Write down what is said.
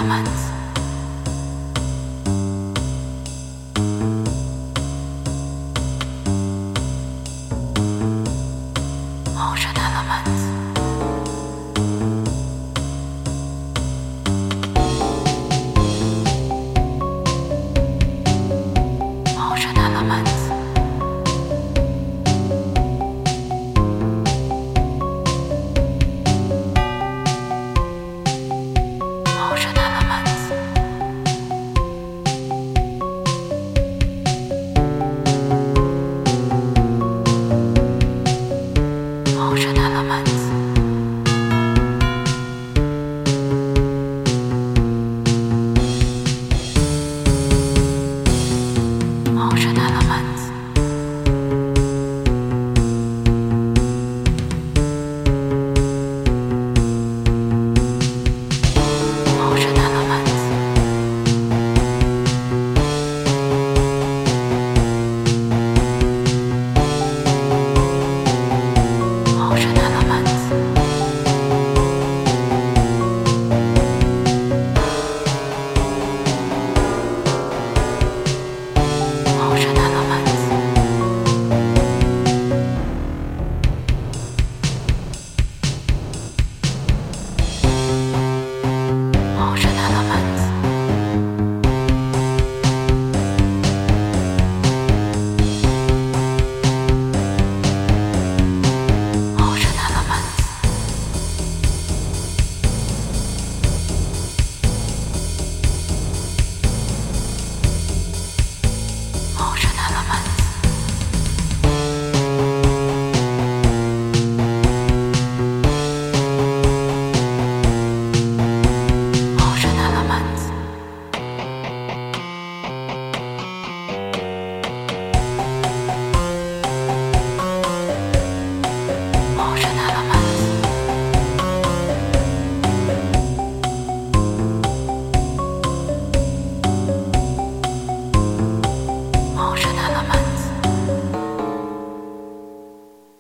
Elements. Ocean Elements. Ocean Elements. Ocean Elements. Ocean Elements. Ocean Elements. Ocean Elements. Ocean Elements. Ocean Elements. Ocean Elements. Ocean Elements. Ocean Elements. Ocean Elements. Ocean Elements.